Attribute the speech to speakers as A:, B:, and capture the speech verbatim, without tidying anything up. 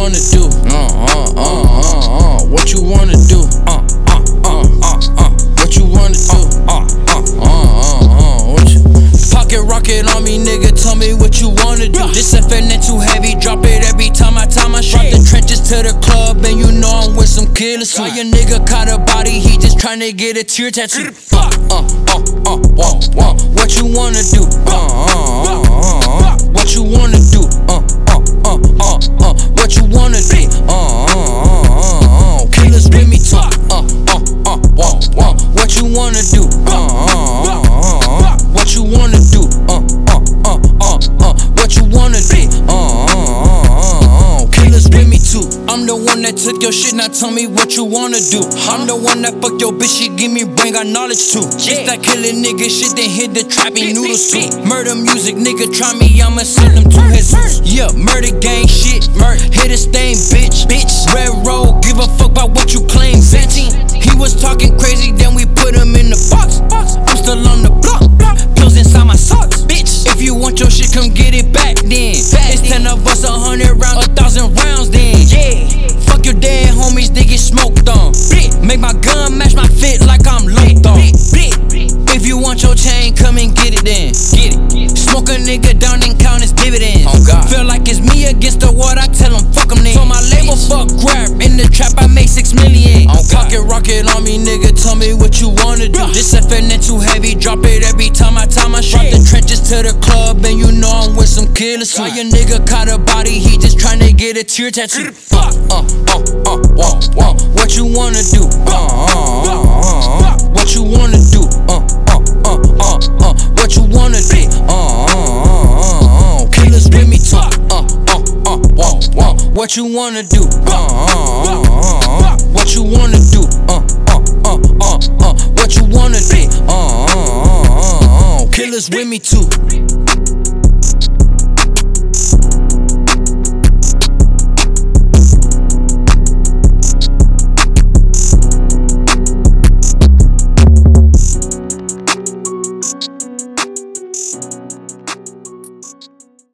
A: wanna do? Uh, uh, uh, uh, uh. What you wanna do? Uh, uh, uh, uh, uh. What you wanna do? Uh, uh, uh, uh, uh. What you? Pocket rocket on me, nigga. Tell me what you wanna do. This F N N too heavy. Drop it every time I time I drop the trenches to the club, and you know I'm with some killers. Why your nigga caught a body? He just tryna get a tear tattoo. Fuck. Uh, uh, uh, uh, uh. What you wanna do? Uh, uh, uh, uh, uh. What you wanna do? Uh, uh, uh, uh, uh. What you wanna do? Uh, uh, uh, uh, uh. Killers with me too. Uh, uh, uh, uh, uh. What you wanna do? Uh, uh, uh, uh, uh. What you wanna do? Uh, uh, uh, uh, uh. What you wanna do? Uh, uh, uh, uh. Killers with me too. I'm the one that took your shit, now tell me what you wanna do. I'm the one that fucked your bitch, she give me brain, got knowledge too. It's that killing nigga shit, then hit the trapping noodles too. Murder music, nigga, try me, I'ma send them to his. Yeah, murder gang shit, murder, hit a stain, bitch, bitch. Red road, give a fuck about what you claim, bitch. He was talking crazy, then we put him in the box. I'm still on the block, pills inside my socks, bitch. If you want your shit, come get it back then. It's ten of us, a hundred rounds, a thousand rounds then. Yeah, fuck your dead homies, they get smoked on. Make my gun match my fit like I'm locked on. If you want your chain, come and get it then. Get it. Smoke a nigga down and count his dividends. Oh God. Feel like it's me against the world, I tell him fuck him then. So my label fuck rap, in the trap I make six million. Oh Pocket rocket on me, nigga, tell me what you wanna do. This F N N too heavy, drop it every time I time I drop the trenches to the club, and you know I'm with some killers. Why your nigga caught a body, he just tryna get a tear tattoo. Fuck. Uh, uh, uh, uh, uh. What you wanna do? Uh, uh, uh, uh, uh. What you wanna do? Uh, uh, uh, uh, uh. What you wanna do? Uh, uh, uh, uh, uh. Killers with me too. Uh, uh, uh, uh, uh. What you wanna do? Uh, uh, uh, uh, uh. What you wanna do? Uh.